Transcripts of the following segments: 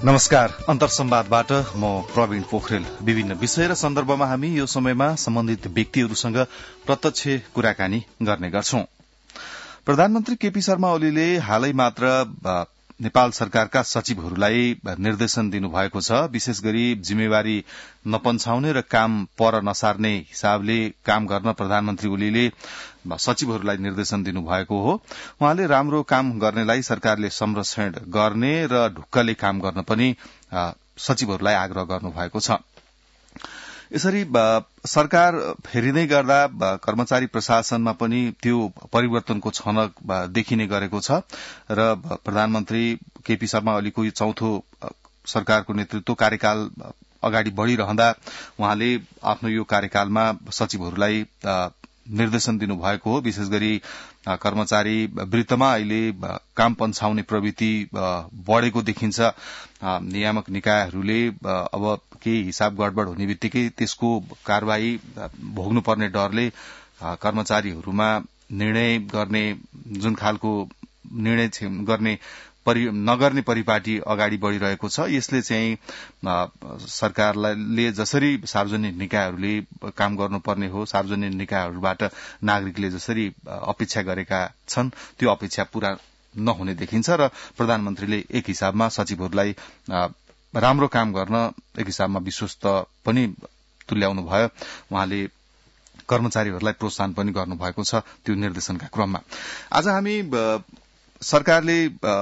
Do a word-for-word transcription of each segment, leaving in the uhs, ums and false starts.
नमस्कार, अन्तर्संवादबाट म प्रवीण पोखरेल। विभिन्न विषय र सन्दर्भमा हामी यो समयमा सम्बन्धित व्यक्तिहरूसँग प्रत्यक्ष कुराकानी गर्ने गर्छौं। प्रधानमन्त्री केपी शर्मा ओलीले हालै मात्र नेपाल सरकारका सचिवहरूलाई निर्देशन दिनुभएको छ। विशेष गरी जिम्मेवारी नपन्छाउने र काम पर नसार्ने हिसाबले काम गर्न प्रधानमन्त्री ओलीले सचिवहरूलाई निर्देशन दिनुभएको हो। उहाँले राम्रो काम गर्नेलाई सरकारले संरक्षण गर्ने र ढुक्कले काम गर्न पनि सचिवहरूलाई आग्रह गर्नुभएको छ। यसरी सरकार फेरिँदै गर्दा कर्मचारी प्रशासनमा पनि त्यो परिवर्तनको छनक देखिने गरेको छ र प्रधानमन्त्री केपी शर्मा ओलीको यो चौथो सरकारको नेतृत्व कार्यकाल अगाडि बढ़िरहँदा उहाँले आफ्नो यो कार्यकालमा सचिवहरूलाई निर्देशन दिनुभएको हो। विशेष गरी कर्मचारी वृत्तमा अहिले काम पन्छाउने प्रवृत्ति बढ़ेको देखिन्छ। नियामक निकायहरूले अब केही हिसाब गडबड हुने बित्तिकै त्यसको कार्यवाही भोग्नुपर्ने डरले कर्मचारीहरूमा निर्णय गर्ने जुन खालको निर्णय गर्ने परि नगर्ने परिपाटी अगाडि बढ़िरहेको छ। यसले चाहिँ सरकारले जसरी सार्वजनिक निकायहरूले काम गर्नुपर्ने हो, सार्वजनिक निकायहरूबाट नागरिकले जसरी अपेक्षा गरेका छन् त्यो अपेक्षा पूरा नहुने देखिन्छ र प्रधानमन्त्रीले एक हिसाबमा सचिवहरूलाई राम्रो काम गर्न एक हिसाबमा विश्वस्त पनि तुल्याउनु भयो। उहाँले कर्मचारीहरूलाई प्रोत्साहन पनि गर्नुभएको छ त्यो निर्देशनका क्रममा। आज हामी सरकारले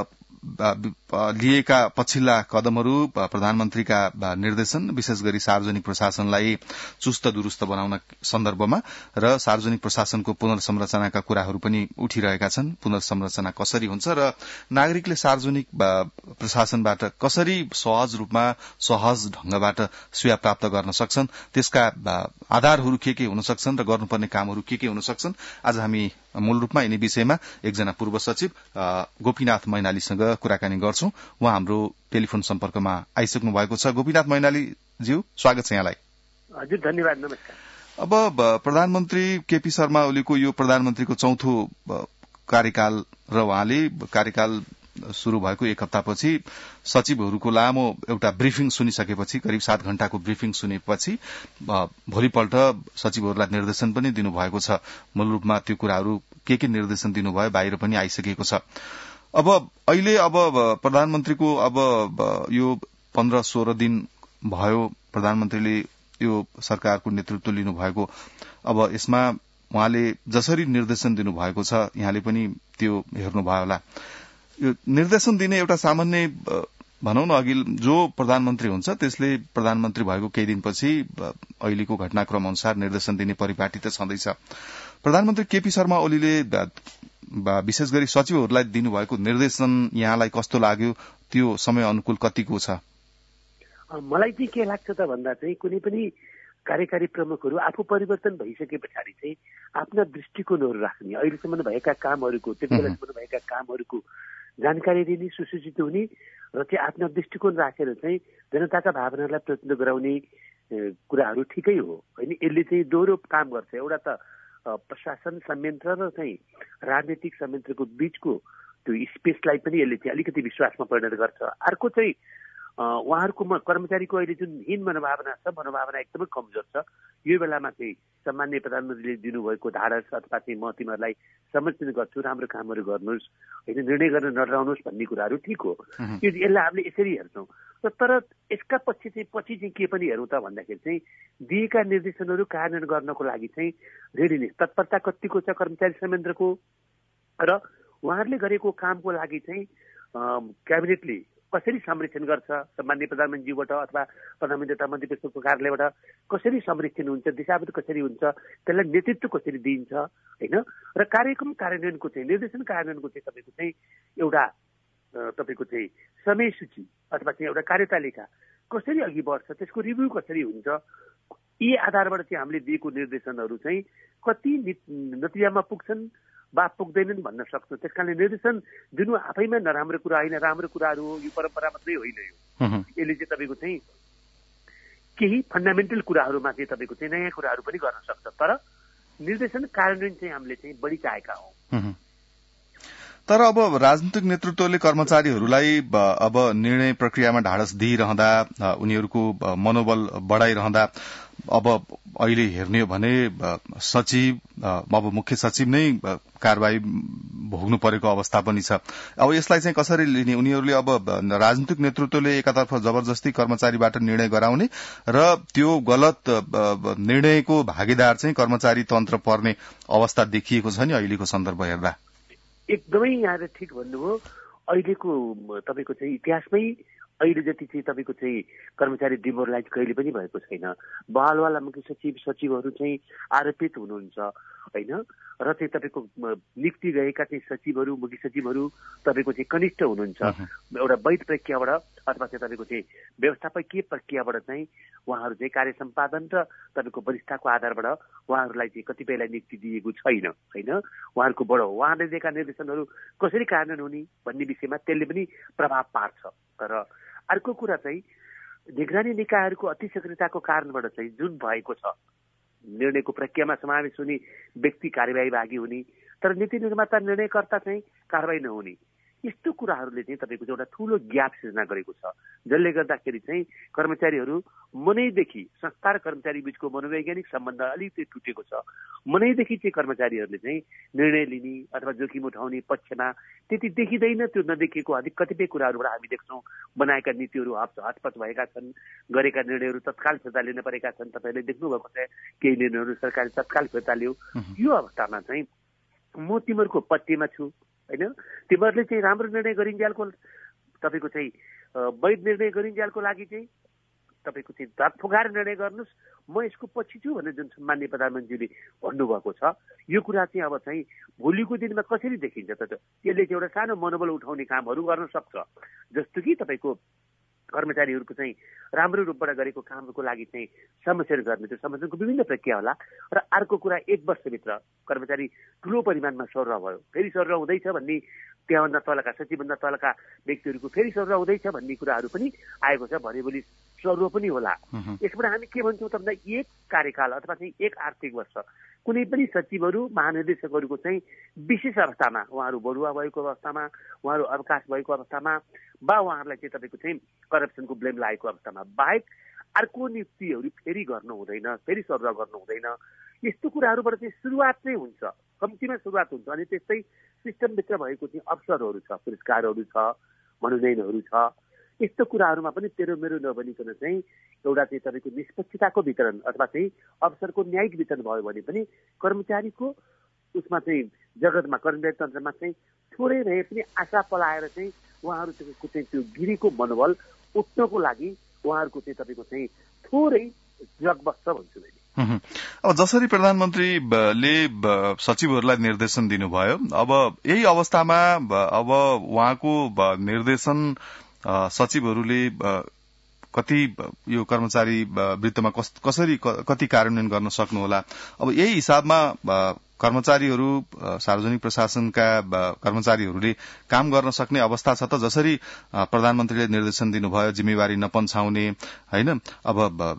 लिएका पछिल्ला कदमहरू, प्रधानमन्त्रीका निर्देशन, विशेष गरी सार्वजनिक प्रशासनलाई चुस्त दुरूस्त बनाउन सन्दर्भमा र सार्वजनिक प्रशासनको पुनर्संरचनाका कुराहरू पनि उठिरहेका छन्। पुनर्संरचना कसरी हुन्छ र नागरिकले सार्वजनिक प्रशासनबाट कसरी सहज रूपमा सहज ढंगबाट सेवा प्राप्त गर्न सक्छन्, त्यसका आधारहरू के के हुन सक्छन् र गर्नुपर्ने कामहरू के के हुन सक्छन्। आज हामी मूल रूपमा यिनी विषयमा एकजना पूर्व सचिव गोपीनाथ मैनालीसँग कुराकानी गर्छौं। उहाँ हाम्रो टेलिफोन सम्पर्कमा आइसक्नु भएको छ। गोपीनाथ मैनालीज्यू, स्वागत छ यहाँलाई। हजुर, धन्यवाद, नमस्कार। अब प्रधानमन्त्री केपी शर्मा ओलीको यो प्रधानमन्त्रीको चौथो कार्यकाल र उहाँले कार्यकाल शुरू भएको एक हप्तापछि सचिवहरूको लामो एउटा ब्रिफिङ सुनिसकेपछि, करिब सात घण्टाको ब्रिफिङ सुनेपछि भोलिपल्ट सचिवहरूलाई निर्देशन पनि दिनुभएको छ। मूल रूपमा त्यो कुराहरू के के निर्देशन दिनुभयो बाहिर पनि आइसकेको छ। अब अहिले अब प्रधानमन्त्रीको अब यो पन्ध्र सोह्र दिन भयो प्रधानमन्त्रीले यो सरकारको नेतृत्व लिनुभएको। अब यसमा उहाँले जसरी निर्देशन दिनुभएको छ, यहाँले पनि त्यो हेर्नुभयो होला। यो निर्देशन दिने एउटा सामान्य भनौं न, अघि जो प्रधानमन्त्री हुन्छ त्यसले प्रधानमन्त्री भएको केही दिनपछि अहिलेको घटनाक्रम अनुसार निर्देशन दिने परिपाटी त छँदैछ। प्रधानमन्त्री केपी शर्मा ओलीले विशेष गरी सचिवहरूलाई दिनुभएको निर्देशन यहाँलाई कस्तो लाग्यो? त्यो समय अनुकूल कतिको छ? मलाई चाहिँ के लाग्छ त भन्दा चाहिँ कुनै पनि कार्यकारी प्रमुखहरू आफू परिवर्तन भइसके पछाडि चाहिँ आफ्ना दृष्टिकोणहरू राख्ने, अहिलेसम्म भएका कामहरूको, त्यति बेलासम्म भएका कामहरूको जानकारी दिने, सुसूचित हुने र त्यो आफ्ना दृष्टिकोण राखेर चाहिँ जनताका भावनालाई प्रतिनिधित्व गराउने कुराहरू ठिकै हो होइन। यसले चाहिँ दोहोरो काम गर्छ। एउटा त प्रशासन संयन्त्र र चाहिँ राजनीतिक संयन्त्रको बीचको त्यो स्पेसलाई पनि यसले चाहिँ अलिकति विश्वासमा परिणत गर्छ। अर्को चाहिँ उहाँहरूको कर्मचारीको अहिले जुन हीन मनोभावना छ, मनोभावना एकदमै कमजोर छ। यो बेलामा चाहिँ सामान्य प्रधानमन्त्रीले दिनुभएको धाडस अथवा चाहिँ म तिमीहरूलाई समर्थन गर्छु, राम्रो कामहरू गर्नुहोस् होइन, निर्णय गर्न नडराउनुहोस् भन्ने कुराहरू ठिक हो। यो यसलाई हामीले यसरी हेर्छौँ। तर यसका पछि चाहिँ पछि चाहिँ के पनि हेरौँ त भन्दाखेरि चाहिँ दिएका निर्देशनहरू कार्यान्वयन गर्नको लागि चाहिँ रेडिनेस, तत्परता कतिको छ कर्मचारी संयन्त्रको र उहाँहरूले गरेको कामको लागि चाहिँ क्याबिनेटले कसरी संरक्षण गर्छ, सामान्य प्रधानमन्त्रीज्यूबाट अथवा प्रधानमन्त्री तथा मन्त्री परिषदको कार्यालयबाट कसरी संरक्षण हुन्छ, दिशाबद्ध कसरी हुन्छ, त्यसलाई नेतृत्व कसरी दिइन्छ होइन। र कार्यक्रम कार्यान्वयनको चाहिँ निर्देशन कार्यान्वयनको चाहिँ तपाईँको चाहिँ एउटा तपाईँको चाहिँ समय सूची अथवा चाहिँ एउटा कार्यतालिका कसरी अघि बढ्छ, त्यसको रिभ्यू कसरी हुन्छ, यी आधारबाट चाहिँ हामीले दिएको निर्देशनहरू चाहिँ कति नतिजामा पुग्छन् वा पुग्दैनन् भन्न सक्छौँ। त्यस कारणले निर्देशन दिनु आफैमा नराम्रो कुरा होइन, राम्रो कुराहरू हो। यो परम्परा मात्रै होइन। यो यसले चाहिँ तपाईँको चाहिँ केही फन्डामेन्टल कुराहरूमा चाहिँ तपाईँको चाहिँ नयाँ कुराहरू पनि गर्न सक्छ। तर निर्देशन कार्यान्वयन चाहिँ हामीले चाहिँ बढी चाहेका हौँ। तर अब राजनीतिक नेतृत्वले कर्मचारीहरूलाई अब निर्णय प्रक्रियामा ढाडस दिइरहँदा उनीहरूको मनोबल बढ़ाइरहँदा अब अहिले हेर्ने हो भने सचिव अब मुख्य सचिव नै कारबाही भोग्नु परेको अवस्था पनि छ। अब यसलाई चाहिँ कसरी लिने? उनीहरूले अब राजनीतिक नेतृत्वले एकातर्फ जबरजस्ती कर्मचारीबाट निर्णय गराउने र त्यो गलत निर्णयको भागीदार चाहिँ कर्मचारी तन्त्र पर्ने अवस्था देखिएको छ नि अहिलेको सन्दर्भ हेर्दा। एकदमै यहाँले ठिक भन्नुभयो। अहिलेको तपाईँको चाहिँ इतिहासमै अहिले जति चाहिँ तपाईँको चाहिँ कर्मचारी डिमोरलाइज कहिले पनि भएको छैन। बहालवाला मुख्य सचिव सचिवहरू चाहिँ आरोपित हुनुहुन्छ होइन, र चाहिँ तपाईँको नियुक्ति गएका चाहिँ सचिवहरू मुख्य सचिवहरू तपाईँको चाहिँ कनिष्ठ हुनुहुन्छ। एउटा वैध प्रक्रियाबाट अथवा चाहिँ तपाईँको चाहिँ व्यवस्थापकीय प्रक्रियाबाट चाहिँ उहाँहरू चाहिँ कार्य सम्पादन र तपाईँको वरिष्ठताको आधारबाट उहाँहरूलाई चाहिँ कतिपयलाई नियुक्ति दिएको छैन होइन। उहाँहरूको बडो उहाँले दिएका निर्देशनहरू कसरी कार्यान्वयन हुने भन्ने विषयमा त्यसले पनि प्रभाव पार्छ। तर अर्को कुरा चाहिँ निगरानी निकायहरूको अति सक्रियताको कारणबाट चाहिँ जुन भएको छ निर्णयको प्रक्रियामा समावेश हुने व्यक्ति कार्यवाही भागी हुने तर नीति निर्माता निर्णयकर्ता चाहिँ कारवाही नहुने, यस्तो कुराहरूले चाहिँ तपाईँको चाहिँ एउटा ठूलो ग्याप सिर्जना गरेको छ, जसले गर्दाखेरि चाहिँ कर्मचारीहरू मनैदेखि संस्था र कर्मचारी बीचको मनोवैज्ञानिक सम्बन्ध अलिकति टुटेको छ। मनैदेखि चाहिँ कर्मचारीहरूले चाहिँ निर्णय लिने अथवा जोखिम उठाउने पक्षमा त्यति देखिँदैन। त्यो नदेखिएको अधिक कतिपय कुराहरूबाट हामी देख्छौँ बनाएका नीतिहरू हतपत भएका छन्, गरेका निर्णयहरू तत्काल फिर्ता लिन परेका छन्। तपाईँले देख्नुभएको छ केही निर्णयहरू सरकारले तत्काल फिर्ता लियो। यो अवस्थामा चाहिँ म तिमीहरूको पट्टीमा छु होइन, तिमीहरूले चाहिँ राम्रो निर्णय गरिन्जेलको तपाईँको चाहिँ वैध निर्णय गरिन्जेलको लागि चाहिँ तपाईँको चाहिँ दाँत फुकाएर निर्णय गर्नुहोस्, म यसको पछि छु भनेर जुन सम्माननीय प्रधानमन्त्रीले भन्नुभएको छ। यो कुरा चाहिँ अब चाहिँ भोलिको दिनमा कसरी देखिन्छ त? यसले चाहिँ एउटा सानो मनोबल उठाउने कामहरू गर्न सक्छ, जस्तो कि तपाईँको कर्मचारीहरूको चाहिँ राम्रो रूपबाट गरेको कामको लागि चाहिँ समस्या गर्ने, त्यो समस्याको विभिन्न प्रक्रिया होला। र अर्को कुरा एक वर्षभित्र कर्मचारी ठुलो परिमाणमा सरुवा भयो, फेरि सरुवा हुँदैछ भन्ने, त्यहाँभन्दा तलका सचिवभन्दा तलका व्यक्तिहरूको फेरि सरुवा हुँदैछ भन्ने कुराहरू पनि आएको छ। भने भोलि सरुवा पनि होला। यसबाट हामी के भन्छौँ त भन्दा एक कार्यकाल अथवा चाहिँ एक आर्थिक वर्ष कुनै पनि सचिवहरू महानिर्देशकहरूको चाहिँ विशेष अवस्थामा उहाँहरू बढुवा भएको अवस्थामा, उहाँहरू अवकाश भएको अवस्थामा वा उहाँहरूलाई चाहिँ तपाईँको चाहिँ करप्सनको ब्लेम लागेको अवस्थामा बाहेक अर्को नियुक्तिहरू फेरि गर्नु हुँदैन, फेरि सरुवा गर्नु हुँदैन। यस्तो कुराहरूबाट चाहिँ सुरुवात चाहिँ हुन्छ, कम्तीमा सुरुवात हुन्छ। अनि त्यस्तै सिस्टमभित्र भएको चाहिँ अवसरहरू छ, पुरस्कारहरू छ, मनोनयनहरू छ। यस्तो कुराहरूमा पनि तेरो मेरो नबनिकन चाहिँ एउटा चाहिँ तपाईँको निष्पक्षताको वितरण अथवा चाहिँ अवसरको न्यायिक वितरण भयो भने पनि कर्मचारीको उसमा चाहिँ जगतमा कर्मचारी तन्त्रमा चाहिँ थोरै भए पनि आशा पलाएर चाहिँ उहाँहरूको चाहिँ त्यो गिरीको मनोबल उठ्नको लागि उहाँहरूको चाहिँ तपाईँको चाहिँ थोरै जग बस्छ भन्छु मैले। अब जसरी प्रधानमन्त्रीले सचिवहरूलाई निर्देशन दिनुभयो, अब यही अवस्थामा अब उहाँको निर्देशन सचिवहरूले कति यो कर्मचारी वृत्तमा कसरी कति कार्यान्वयन गर्न सक्नुहोला? अब यही हिसाबमा कर्मचारीहरू सार्वजनिक प्रशासनका कर्मचारीहरूले काम गर्न सक्ने अवस्था छ त? जसरी प्रधानमन्त्रीले निर्देशन दिनुभयो जिम्मेवारी नपन्छाउने होइन, अब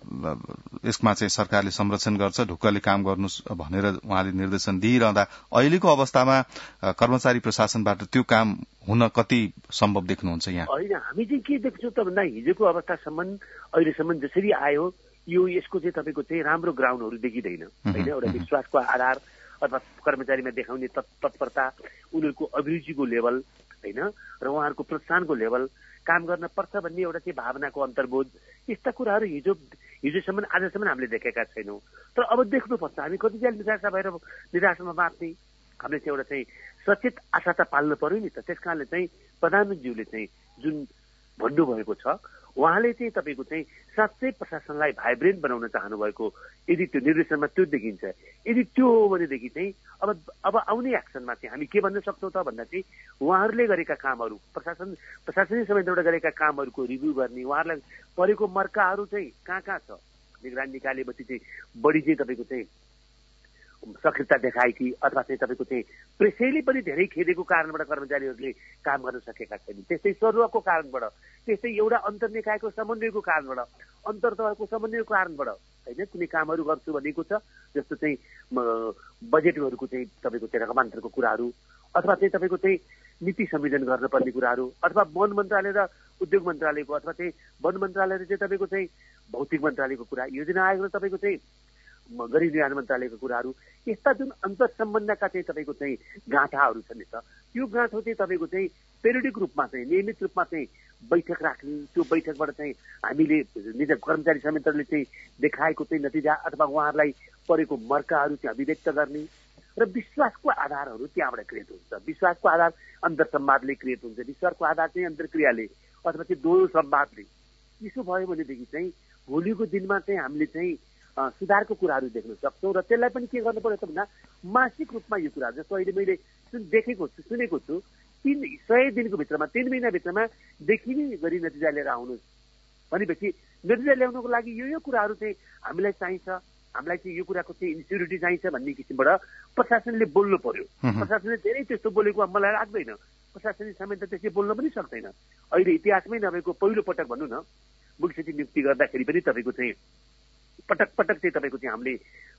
यसमा चाहिँ सरकारले संरक्षण गर्छ, ढुक्कले काम गर्नुहोस् भनेर उहाँले निर्देशन दिइरहँदा अहिलेको अवस्थामा कर्मचारी प्रशासनबाट त्यो काम हुन कति सम्भव देख्नुहुन्छ यहाँ? होइन, हामी चाहिँ के देख्छौँ त भन्दा हिजोको अवस्थासम्म अहिलेसम्म जसरी आयो यो यसको चाहिँ तपाईँको चाहिँ राम्रो ग्राउन्डहरू देखिँदैन होइन। एउटा विश्वासको आधार अथवा कर्मचारीमा देखाउने तत्परता, उनीहरूको अभिरुचिको लेभल होइन र उहाँहरूको प्रोत्साहनको लेभल, काम गर्न पर्छ भन्ने एउटा चाहिँ भावनाको अन्तर्बोध, यस्ता कुराहरू हिजो हिजोसम्म आजसम्म हामीले देखेका छैनौँ। तर अब देख्नुपर्छ, हामी कतिजना निराशा भएर निराशामा बाँच्ने, हामीले चाहिँ एउटा चाहिँ सचेत आशा त पाल्नु पर्यो नि त। त्यस कारणले चाहिँ प्रधानमन्त्रीज्यूले चाहिँ जुन भन्नुभएको छ उहाँले चाहिँ तपाईँको चाहिँ साँच्चै प्रशासनलाई भाइब्रेन्ट बनाउन चाहनुभएको यदि त्यो निर्देशनमा त्यो देखिन्छ, यदि त्यो हो भनेदेखि चाहिँ अब अब आउने एक्सनमा चाहिँ हामी के भन्न सक्छौँ त भन्दा चाहिँ उहाँहरूले गरेका कामहरू, प्रशासन प्रशासनिक समितिबाट गरेका कामहरूको रिभ्यू गर्ने, उहाँहरूलाई परेको मर्काहरू चाहिँ कहाँ कहाँ छ, निगरानी निकायले बत्ती चाहिँ बढी चाहिँ तपाईँको चाहिँ सक्रियता देखाए कि अथवा चाहिँ तपाईँको चाहिँ प्रेसैले पनि धेरै खेदेको कारणबाट कर्मचारीहरूले काम गर्न सकेका छैनन्, त्यस्तै सरुवाको कारणबाट, त्यस्तै एउटा अन्तर्निकायको समन्वयको कारणबाट, अन्तर्तहको समन्वयको कारणबाट होइन कुनै कामहरू गर्छु भनेको छ, जस्तो चाहिँ बजेटहरूको चाहिँ तपाईँको चाहिँ रकमान्तरको कुराहरू अथवा चाहिँ तपाईँको चाहिँ नीति संयोजन गर्नुपर्ने कुराहरू, अथवा वन मन्त्रालय र उद्योग मन्त्रालयको, अथवा चाहिँ वन मन्त्रालय र चाहिँ तपाईँको चाहिँ भौतिक मन्त्रालयको कुरा, योजना आयोग र तपाईँको चाहिँ गरीब निर्माण मन्त्रालयको कुराहरू, यस्ता जुन अन्तर सम्बन्धका चाहिँ तपाईँको चाहिँ गाँठाहरू छन् नि त, त्यो गाँठो चाहिँ तपाईँको चाहिँ पेरियोडिक रूपमा चाहिँ नियमित रूपमा चाहिँ बैठक राख्ने, त्यो बैठकबाट चाहिँ हामीले निज कर्मचारी संयन्त्रले चाहिँ देखाएको चाहिँ नतिजा अथवा उहाँहरूलाई परेको मर्काहरू चाहिँ अभिव्यक्त गर्ने र विश्वासको आधारहरू त्यहाँबाट क्रिएट हुन्छ। विश्वासको आधार अन्तर्संवादले क्रिएट हुन्छ, विश्वासको आधार चाहिँ अन्तर्क्रियाले अथवा चाहिँ दोहोरो संवादले। यसो भयो भनेदेखि चाहिँ भोलिको दिनमा चाहिँ हामीले चाहिँ सुधारको कुराहरू देख्न सक्छौँ। र त्यसलाई पनि के गर्नु पर्यो त भन्दा मासिक रूपमा यो कुराहरू, जस्तो अहिले मैले सुन देखेको छु सुनेको छु तिन सय दिनको भित्रमा तीन महिनाभित्रमा देखिने गरी नतिजा लिएर आउनुहोस् भनेपछि नतिजा ल्याउनको लागि यो यो कुराहरू चाहिँ हामीलाई चाहिन्छ, हामीलाई चाहिँ यो कुराको चाहिँ इन्स्युरिटी चाहिन्छ भन्ने किसिमबाट प्रशासनले बोल्नु पर्यो। प्रशासनले धेरै त्यस्तो बोलेको मलाई लाग्दैन, प्रशासनिक संयन्त्र त्यसै बोल्न पनि सक्दैन। अहिले इतिहासमै नभएको पहिलो पटक भनौँ न मुख्य सचिव नियुक्ति गर्दाखेरि पनि तपाईँको चाहिँ पटक पटक चाहिँ तपाईँको चाहिँ हामीले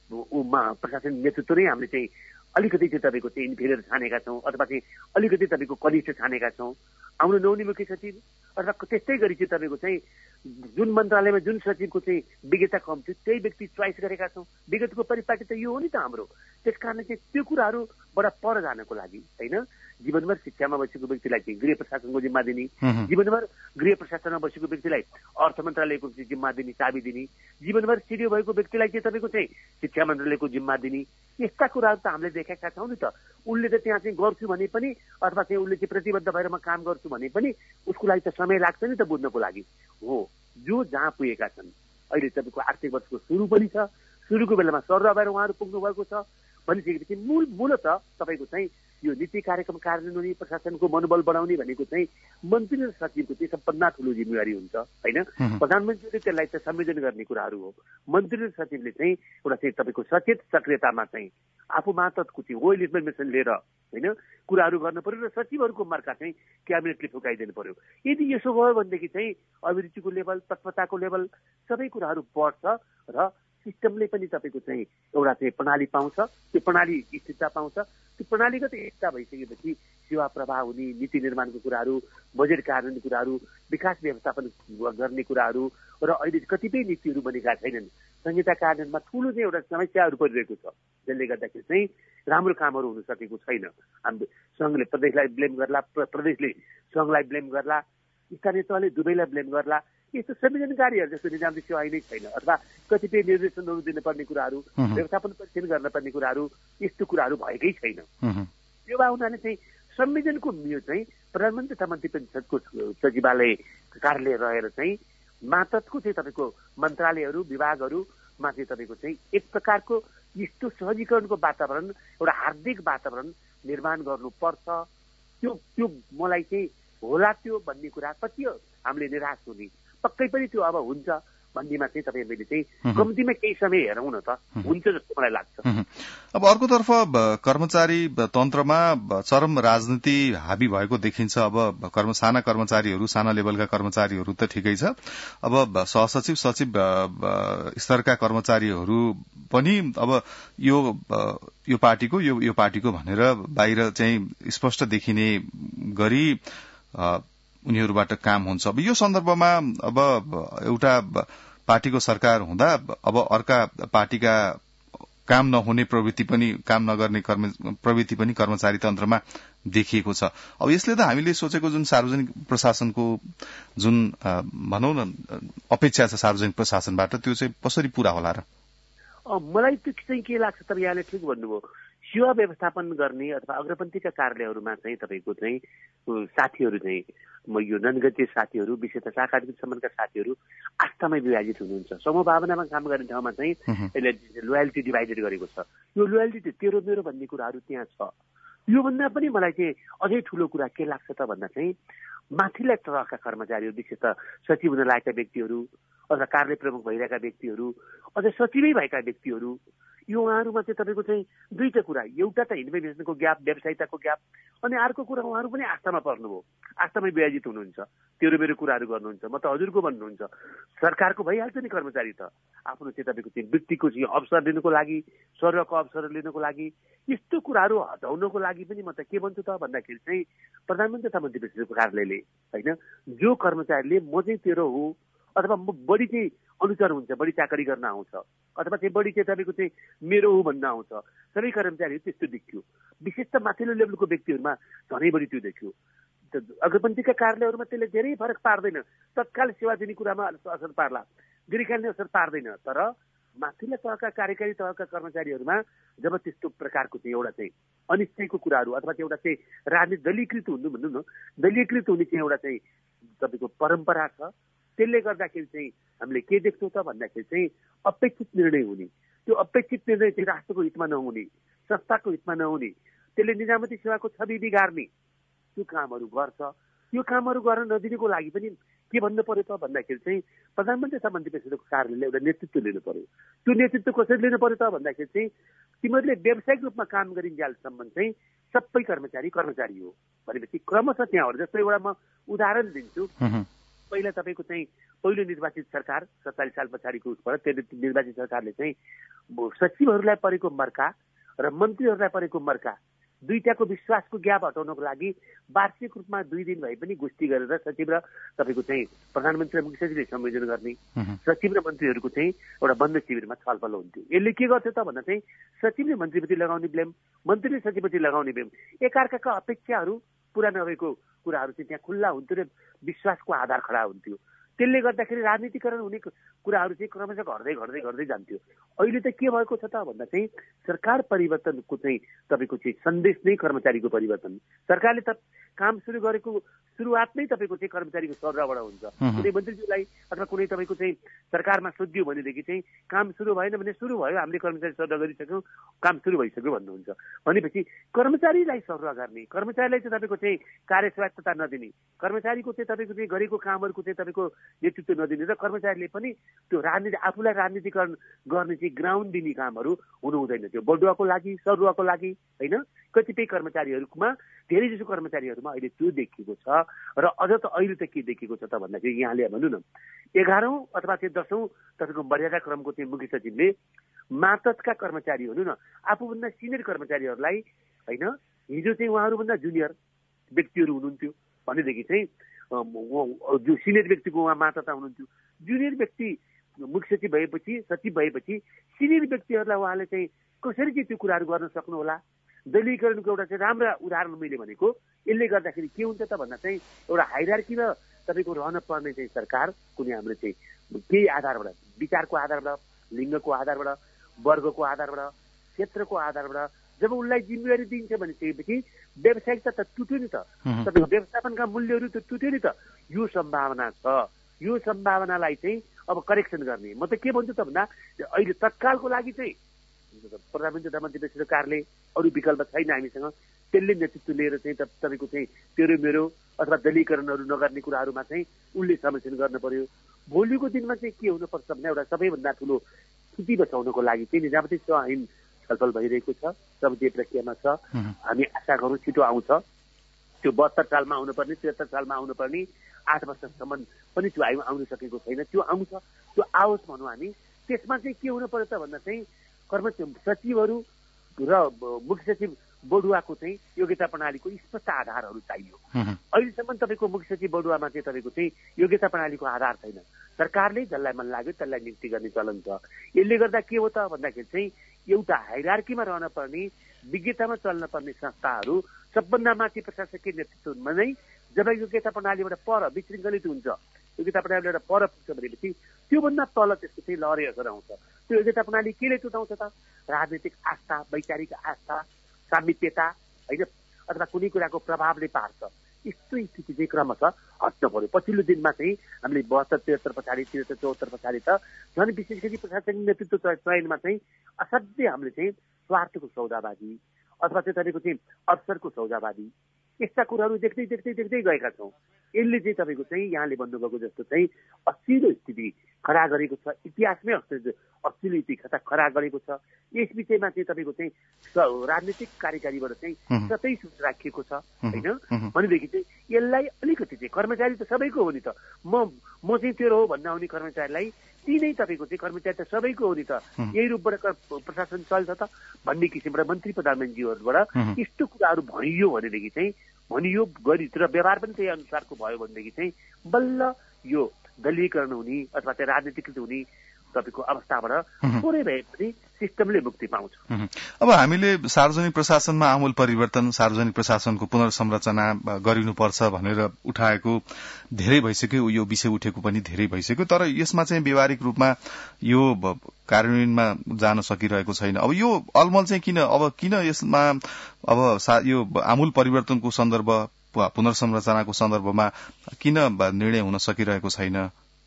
प्रशासन नेतृत्व नै हामीले चाहिँ अलिकति चाहिँ तपाईँको चाहिँ इन्फेरियर छानेका छौँ, अथवा चाहिँ अलिकति तपाईँको कनिष्ठ छानेका छौँ। आउनु नहुने मुख्य सचिव अथवा त्यस्तै गरी चाहिँ तपाईँको चाहिँ जुन मन्त्रालयमा जुन सचिवको चाहिँ विज्ञता कम थियो त्यही व्यक्ति चोइस गरेका छौँ। विगतको परिपाटी त यो हो नि त हाम्रो। त्यस कारणले चाहिँ त्यो कुराहरूबाट पर जानको लागि होइन, जीवनभर शिक्षामा बसेको व्यक्तिलाई चाहिँ गृह प्रशासनको जिम्मा दिने, जीवनभर गृह प्रशासनमा बसेको व्यक्तिलाई अर्थ मन्त्रालयको जिम्मा दिने, चाबी दिने, जीवनभर सिडिओ भएको व्यक्तिलाई चाहिँ तपाईँको चाहिँ शिक्षा मन्त्रालयको जिम्मा दिने, यस्ता कुराहरू त हामीले देखेका छौँ नि त। उसले त त्यहाँ चाहिँ गर्छु भने पनि अथवा चाहिँ उसले चाहिँ प्रतिबद्ध भएर म काम गर्छु भने पनि उसको लागि त समय लाग्छ नि त बुझ्नको लागि। हो, जो जहाँ पुगेका छन् अहिले तपाईँको आर्थिक वर्षको सुरु पनि छ, सुरुको बेलामा सरुवा भएर उहाँहरू पुग्नु भएको छ भनिसकेपछि मूल मूलत तपाईँको चाहिँ यो नीति कार्यक्रम कार्यान्वयन हुने, प्रशासनको मनोबल बढाउने भनेको चाहिँ मन्त्री र सचिवको चाहिँ सबभन्दा ठुलो जिम्मेवारी हुन्छ होइन। प्रधानमन्त्रीले त्यसलाई चाहिँ संयोजन गर्ने कुराहरू हो। मन्त्री र सचिवले चाहिँ एउटा चाहिँ तपाईँको सचेत सक्रियतामा चाहिँ आफू मातहतको चाहिँ वेल इन्फर्मेसन लिएर होइन कुराहरू गर्नु पर्यो र सचिवहरूको मर्का चाहिँ क्याबिनेटले फुकाइदिनु पर्यो। यदि यसो भयो भनेदेखि चाहिँ अभिरुचिको लेभल, तत्परताको लेभल सबै कुराहरू बढ्छ र सिस्टमले पनि तपाईँको चाहिँ एउटा चाहिँ प्रणाली पाउँछ, त्यो प्रणाली स्थिरता पाउँछ। त्यो प्रणालीगत एकता भइसकेपछि सेवा प्रवाह हुने, नीति निर्माणको कुराहरू, बजेट कार्यान्वयन कुराहरू, विकास व्यवस्थापन गर्ने कुराहरू र अहिले कतिपय नीतिहरू बनेका छैनन्। संहिता कार्यान्वयनमा ठुलो चाहिँ एउटा समस्याहरू परिरहेको छ, जसले गर्दाखेरि चाहिँ राम्रो कामहरू हुन सकेको छैन। हाम्रो सङ्घले प्रदेशलाई ब्लेम गर्ला, प्रदेशले सङ्घलाई ब्लेम गर्ला, स्थानीय तहले दुवैलाई ब्लेम गर्ला। यस्तो संविधानकारीहरू जस्तो निजामती सेवा नै छैन, अथवा कतिपय निर्देशनहरू दिनुपर्ने कुराहरू, व्यवस्थापन परीक्षण गर्न पर्ने कुराहरू, यस्तो कुराहरू भएकै छैन। यो भए हुनाले चाहिँ संविधानको मियो चाहिँ प्रधानमन्त्री तथा मन्त्री परिषदको सचिवालय कार्यालय रहेर चाहिँ मातहतको चाहिँ तपाईँको मन्त्रालयहरू, विभागहरूमा चाहिँ तपाईँको चाहिँ एक प्रकारको यस्तो सहजीकरणको वातावरण, एउटा हार्दिक वातावरण निर्माण गर्नुपर्छ। त्यो त्यो मलाई चाहिँ होला त्यो भन्ने कुरा कति हामीले निराश हुने, पक्कै पनि त्यो अब हुन्छ भन्नेमा चाहिँ तपाईँ मैले चाहिँ कम्तीमा केही समय हेरौँ न त, हुन्छ जस्तो मलाई लाग्छ। अब अर्कोतर्फ कर्मचारी तन्त्रमा चरम राजनीति हाबी भएको देखिन्छ। अब कर्म साना कर्मचारीहरू, साना लेभलका कर्मचारीहरू त ठिकै छ, अब सहसचिव सचिव स्तरका कर्मचारीहरू पनि अब यो यो पार्टीको यो यो पार्टीको भनेर बाहिर चाहिँ स्पष्ट देखिने गरी उनीहरूबाट काम हुन्छ। अब यो सन्दर्भमा अब एउटा पार्टीको सरकार हुँदा अब अर्का पार्टीका काम नहुने प्रवृत्ति पनि, काम नगर्ने प्रवृत्ति पनि कर्मचारी तन्त्रमा देखिएको छ। अब यसले त हामीले सोचेको जुन सार्वजनिक प्रशासनको जुन भनौँ न अपेक्षा छ सार्वजनिक प्रशासनबाट, त्यो चाहिँ कसरी पूरा होला र? मलाई त्यो चाहिँ के लाग्छ, तपाईँ यहाँले ठिक भन्नुभयो, सेवा व्यवस्थापन गर्ने अथवा अग्रपन्थीका कार्यालयहरूमा चाहिँ तपाईँको चाहिँ साथीहरू चाहिँ म यो ननगतीय साथीहरू, विशेषतः सहकारिता सम्बन्धका साथीहरू आस्थामै विभाजित हुनुहुन्छ। समूह भावनामा काम गर्ने ठाउँमा चाहिँ यसले लोयल्टी डिभाइडेड गरेको छ। यो लोयल्टी तेरो मेरो भन्ने कुराहरू त्यहाँ छ। योभन्दा पनि मलाई चाहिँ अझै ठुलो कुरा के लाग्छ त भन्दा चाहिँ माथिल्ला तहका कर्मचारीहरू, विशेषतः सचिव हुन लागेका व्यक्तिहरू अथवा कार्य प्रमुख भइरहेका व्यक्तिहरू, अझ सचिवै भएका व्यक्तिहरू, यो उहाँहरूमा चाहिँ तपाईँको चाहिँ दुईटा कुरा, एउटा त इन्भेस्टमेन्टको ग्याप, व्यवसायिकताको ग्याप, अनि अर्को कुरा उहाँहरू पनि आस्थामा पर्नुभयो, आस्थामै विभाजित हुनुहुन्छ, तेरो मेरो कुराहरू गर्नुहुन्छ, म त हजुरको भन्नुहुन्छ। सरकारको भइहाल्छ नि कर्मचारी त, आफ्नो चाहिँ तपाईँको चाहिँ वृत्तिको चाहिँ अवसर लिनुको लागि, स्वर्गको अवसर लिनुको लागि, यस्तो कुराहरू हटाउनको लागि पनि म त के भन्छु त भन्दाखेरि चाहिँ प्रधानमन्त्री तथा मन्त्री परिषदको कार्यालयले होइन, जो कर्मचारीले म चाहिँ तेरो हो अथवा म बढी चाहिँ अनुसार हुन्छ, बढी चाकरी गर्न आउँछ अथवा चाहिँ बढी चाहिँ तपाईँको चाहिँ मेरो हो भन्न आउँछ, सबै कर्मचारीहरू त्यस्तो देखियो। विशेष त माथिल्लो लेभलको व्यक्तिहरूमा झनै बढी त्यो देखियो। अग्रपन्थीका कार्यालयहरूमा त्यसले धेरै फरक पार्दैन, तत्काल सेवा दिने कुरामा असर पार्ला, दीर्घकालीन असर पार्दैन। तर माथिल्ला तहका कार्यकारी तहका कर्मचारीहरूमा जब त्यस्तो प्रकारको चाहिँ एउटा चाहिँ अनिश्चयको कुराहरू अथवा चाहिँ एउटा चाहिँ राजनीति दलीयकृत हुनु भन्नु न, दलीयकृत हुने चाहिँ एउटा चाहिँ तपाईँको परम्परा छ, त्यसले गर्दाखेरि चाहिँ हामीले के देख्छौँ त भन्दाखेरि चाहिँ अपेक्षित निर्णय हुने, त्यो अपेक्षित निर्णय चाहिँ राष्ट्रको हितमा नहुने, संस्थाको हितमा नहुने, त्यसले निजामती सेवाको छवि बिगार्ने त्यो कामहरू गर्छ। त्यो कामहरू गर्न नदिनुको लागि पनि के भन्नु पर्यो त भन्दाखेरि चाहिँ प्रधानमन्त्री तथा मन्त्री परिषदको कार्यालयले एउटा नेतृत्व लिनु पर्यो। त्यो नेतृत्व कसरी लिनु पर्यो त भन्दाखेरि चाहिँ तिमीहरूले व्यावसायिक रूपमा काम गरिन्जेलसम्म चाहिँ सबै कर्मचारी कर्मचारी हो भनेपछि क्रमशः त्यहाँहरू जस्तो एउटा म उदाहरण दिन्छु। पहिला तपाईँको चाहिँ पहिलो निर्वाचित सरकार सत्तालिस साल पछाडिको उसबाट त्यो निर्वाचित सरकारले चाहिँ सचिवहरूलाई परेको मर्का र मन्त्रीहरूलाई परेको मर्का दुईटाको विश्वासको ग्याप हटाउनको लागि वार्षिक रूपमा दुई दिन भए पनि गोष्ठी गरेर सचिव र तपाईँको चाहिँ प्रधानमन्त्री र मुख्य सचिवले संयोजन गर्ने, सचिव र मन्त्रीहरूको चाहिँ एउटा बन्द शिविरमा छलफल हुन्थ्यो। यसले के गर्थ्यो त भन्दा चाहिँ सचिवले मन्त्रीप्रति लगाउने ब्लेम, मन्त्रीले सचिवप्रति लगाउने ब्लेम, एकअर्काका अपेक्षाहरू पुरा नभएको कुराहरू चाहिँ त्यहाँ खुल्ला हुन्थ्यो र विश्वासको आधार खडा हुन्थ्यो। त्यसले गर्दाखेरि राजनीतिकरण हुने कुराहरू चाहिँ क्रमशः घट्दै घट्दै घट्दै जान्थ्यो। अहिले त के भएको छ त भन्दा चाहिँ सरकार परिवर्तनको चाहिँ तपाईँको चाहिँ सन्देश नै कर्मचारीको परिवर्तन। सरकारले त काम सुरु गरेको सुरुवात नै तपाईँको चाहिँ कर्मचारीको सर्वबाट हुन्छ। कुनै मन्त्रीज्यूलाई अथवा कुनै तपाईँको चाहिँ सरकारमा सोधियो भनेदेखि चाहिँ काम सुरु भएन भने सुरु भयो, हामीले कर्मचारी सर्व गरिसक्यौँ, काम सुरु भइसक्यो भन्नुहुन्छ। भनेपछि कर्मचारीलाई सर्व गर्ने, कर्मचारीलाई चाहिँ तपाईँको चाहिँ कार्य स्वायत्तता नदिने, कर्मचारीको चाहिँ तपाईँको चाहिँ गरेको कामहरूको चाहिँ तपाईँको नेतृत्व नदिने र कर्मचारीले पनि त्यो राजनीति आफूलाई राजनीतिकरण गर्ने चाहिँ ग्राउन्ड दिने कामहरू हुनु हुँदैन। त्यो बढुवाको लागि सरुवाको लागि होइन, कतिपय कर्मचारीहरूमा धेरै जसो कर्मचारीहरूमा अहिले त्यो देखिएको छ। र अझ त अहिले त के देखिएको छ त भन्दाखेरि यहाँले भन्नु न एघारौँ अथवा चाहिँ दसौँ तपाईँको मर्यादा क्रमको चाहिँ मुख्य सचिवले मातहतका कर्मचारी हुनु न आफूभन्दा सिनियर कर्मचारीहरूलाई होइन, हिजो चाहिँ उहाँहरूभन्दा जुनियर व्यक्तिहरू हुनुहुन्थ्यो भनेदेखि चाहिँ जो सिनियर व्यक्तिको उहाँ मातहतमा हुनुहुन्थ्यो, जुनियर व्यक्ति मुख्य सचिव भएपछि सचिव भएपछि सिनियर व्यक्तिहरूलाई उहाँले चाहिँ कसरी चाहिँ त्यो कुराहरू गर्न सक्नुहोला। दलीयकरणको एउटा चाहिँ राम्रो उदाहरण मैले भनेको यसले गर्दाखेरि के हुन्छ त भन्दा चाहिँ एउटा हाइरार्कीमा तपाईँको रहन पर्ने चाहिँ सरकार कुनै हाम्रो चाहिँ केही आधारबाट, विचारको आधारबाट, लिङ्गको आधारबाट, वर्गको आधारबाट, क्षेत्रको आधारबाट जब उसलाई जिम्मेवारी दिन्छ भनेपछि व्यावसायिकता त टुट्यो नि त, तपाईँको व्यवस्थापनका मूल्यहरू त टुट्यो नि त। यो सम्भावना छ, यो सम्भावनालाई चाहिँ अब करेक्सन गर्ने। म त के भन्छु त भन्दा अहिले तत्कालको लागि चाहिँ प्रधानमन्त्री तथा मन्त्री परिषदको कार्यालय अरू विकल्प छैन हामीसँग, त्यसले नेतृत्व लिएर चाहिँ तपाईँको चाहिँ तेरो मेरो अथवा दलीयकरणहरू नगर्ने कुराहरूमा चाहिँ उसले संरक्षण गर्न पर्यो। भोलिको दिनमा चाहिँ के हुनुपर्छ भने एउटा सबैभन्दा ठुलो स्थिति बचाउनको लागि चाहिँ निजामती सेवा ऐन छलफल भइरहेको छ, संसदीय प्रक्रियामा छ। हामी आशा गरौँ छिटो आउँछ। त्यो बहत्तर सालमा आउनुपर्ने, त्रिहत्तर सालमा आउनुपर्ने, आठ वर्षसम्म पनि त्यो आयु आउन सकेको छैन, त्यो आउँछ, त्यो आओस् भनौँ हामी। त्यसमा चाहिँ के हुनु पर्यो त भन्दा चाहिँ कर्मचारी सचिवहरू र मुख्य सचिव बढुवाको चाहिँ योग्यता प्रणालीको स्पष्ट आधारहरू चाहियो। अहिलेसम्म तपाईँको मुख्य सचिव बढुवामा चाहिँ तपाईँको चाहिँ योग्यता प्रणालीको आधार छैन। सरकारले जसलाई मन लाग्यो त्यसलाई नियुक्ति गर्ने चलन छ। यसले गर्दा के हो त भन्दाखेरि चाहिँ एउटा हाइरार्कीमा रहन पर्ने, विज्ञतामा चल्न पर्ने संस्थाहरू सबभन्दा माथि प्रशासकीय नेतृत्वमा नै जब योग्यता प्रणालीबाट पर विशृङ्खलित हुन्छ, योग्यता प्रणालीबाट पर पुग्छ भनेपछि त्योभन्दा तल त्यसको चाहिँ लहरै असर आउँछ। त्यो योग्यता प्रणाली केले टुटाउँछ त? राजनीतिक आस्था, वैचारिक आस्था, सामिप्यता होइन, अथवा कुनै कुराको प्रभावले पार्छ। यस्तो स्थिति चाहिँ क्रमशः हट्न पर्यो। पछिल्लो दिनमा चाहिँ हामीले बहत्तर त्रिहत्तर पछाडि त्रिहत्तर चौहत्तर पछाडि त झन् विशेष गरी प्रशासनिक नेतृत्व चयनमा चाहिँ असाध्यै हामीले चाहिँ स्वार्थको सौदाबाजी अथवा चाहिँ तपाईँको चाहिँ अवसरको सौदाबाजी यस्ता कुराहरू देख्दै देख्दै देख्दै गएका छौँ। यसले चाहिँ तपाईँको चाहिँ यहाँले भन्नुभएको जस्तो चाहिँ असिलो स्थिति खडा गरेको छ, इतिहासमै अस्ट्रेलिया इतिहास खडा गरेको छ। यस विषयमा चाहिँ तपाईँको चाहिँ राजनीतिक कार्यकारीबाट चाहिँ सतै सोच राखिएको छ होइन। भनेदेखि चाहिँ यसलाई अलिकति चाहिँ कर्मचारी त सबैको हो नि त, म म चाहिँ तेरो हो भन्न आउने कर्मचारीलाई ती नै तपाईँको चाहिँ कर्मचारी त सबैको हो नि त, यही रूपबाट प्रशासन चल्छ त भन्ने किसिमबाट मन्त्री प्रधानमन्त्रीहरूबाट यस्तो कुराहरू भनियो भनेदेखि चाहिँ भनियो गरी र व्यवहार पनि त्यही अनुसारको भयो भनेदेखि चाहिँ बल्ल यो दलीयकरण हुने अथवा चाहिँ राजनीतिकृत हुने तपाईँको अवस्थाबाट थोरै भए पनि सिस्टमले मुक्ति पाउँछ। अब हामीले सार्वजनिक प्रशासनमा आमूल परिवर्तन, सार्वजनिक प्रशासनको पुनर्संरचना गरिनुपर्छ भनेर उठाएको धेरै भइसक्यो, यो विषय उठेको पनि धेरै भइसक्यो, तर यसमा चाहिँ व्यावहारिक रूपमा यो कार्यान्वयनमा जान सकिरहेको छैन। अब यो अलमल चाहिँ किन, अब किन यसमा अब यो आमूल परिवर्तनको सन्दर्भ, पुनर्संरचनाको सन्दर्भमा किन निर्णय हुन सकिरहेको छैन?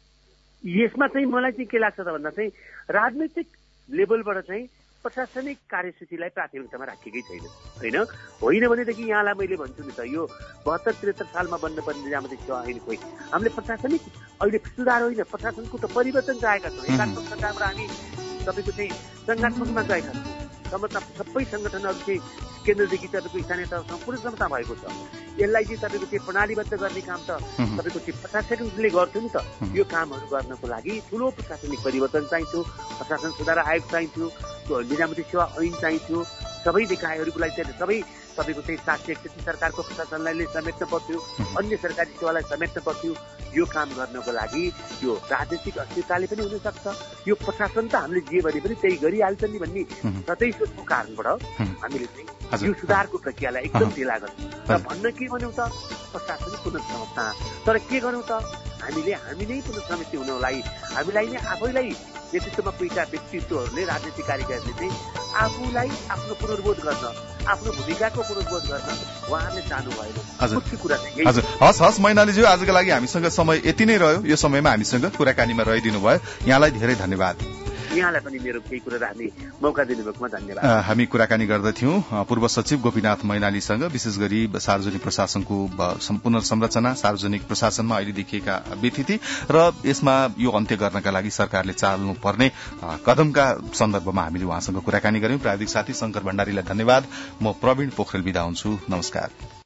यसमा चाहिँ मलाई चाहिँ के लाग्छ त भन्दा चाहिँ राजनैतिक लेभलबाट चाहिँ प्रशासनिक कार्यसूचीलाई प्राथमिकतामा राखिएकै छैन होइन। होइन भनेदेखि यहाँलाई मैले भन्छु नि त, यो बहत्तर त्रिहत्तर सालमा बन्नुपर्ने निजामती सेवा ऐन खोइ हामीले प्रशासनिक अहिले सुधार होइन, प्रशासनको त परिवर्तन चाहेका छौँ। एकात्मक सरकारबाट हामी तपाईँको चाहिँ सङ्घात्मकमा गएका छौँ। सबै सङ्गठनहरू चाहिँ केन्द्रदेखि तपाईँको स्थानीय तहसम्म पूर्ण क्षमता भएको छ। यसलाई चाहिँ तपाईँको चाहिँ प्रणालीबद्ध गर्ने काम त तपाईँको चाहिँ प्रशासनले गर्थ्यो नि त। यो कामहरू गर्नको लागि ठुलो प्रशासनिक परिवर्तन चाहिन्थ्यो, प्रशासन सुधार आयोग चाहिन्थ्यो, निजामती सेवा ऐन चाहिन्थ्यो। सबै निकायहरूको लागि चाहिँ सबै तपाईँको चाहिँ सात सय एकसठी सरकारको प्रशासनलाई समेट्न पर्थ्यो, अन्य सरकारी सेवालाई समेट्न पर्थ्यो। यो काम गर्नको लागि यो राजनीतिक अस्थिरताले पनि हुन सक्छ। यो प्रशासन त हामीले जे भने पनि त्यही गरिहाल्छ नि भन्ने सतै सोचको कारणबाट हामीले चाहिँ यो सुधारको प्रक्रियालाई एकदम ढिला गर्छौँ र भन्न के भन्यौँ त प्रशासनिक पुनर्संरचना। तर के गर्यौँ त हामीले हामी नै पुनर्संरचित हुनलाई हामीलाई नै आफैलाई नेतृत्वमा पुगेका व्यक्तित्वहरूले राजनीतिक कार्यकारीले चाहिँ आफूलाई आफ्नो पुनर्बोध गर्न, आफ्नो भूमिकाको पुनर्बोध गर्न उहाँहरूले चाहनु भएन। मुख्य कुरा चाहिँ यही। हस् हस् मैनालीज्यू, आजको लागि हामीसँग समय यति नै रह्यो। यो समयमा हामीसँग कुराकानीमा रहिदिनु भयो, यहाँलाई धेरै धन्यवाद। यहाँलाई पनि मेरो केही कुरा राख्ने मौका दिनुभएकोमा धन्यवाद। हामी कुराकानी गर्दथ्यौं पूर्व सचिव गोपीनाथ मैनालीसँग, विशेष गरी सार्वजनिक प्रशासनको पुनर्संरचना, सार्वजनिक प्रशासनमा अहिले देखिएका व्यथिति र यसमा यो अन्त्य गर्नका लागि सरकारले चाल्नुपर्ने कदमका सन्दर्भमा हामीले उहाँसँग कुराकानी गर्यौं। प्राविधिक साथी शंकर भण्डारीलाई धन्यवाद। म प्रवीण पोखरेल बिदा हुन्छु। नमस्कार।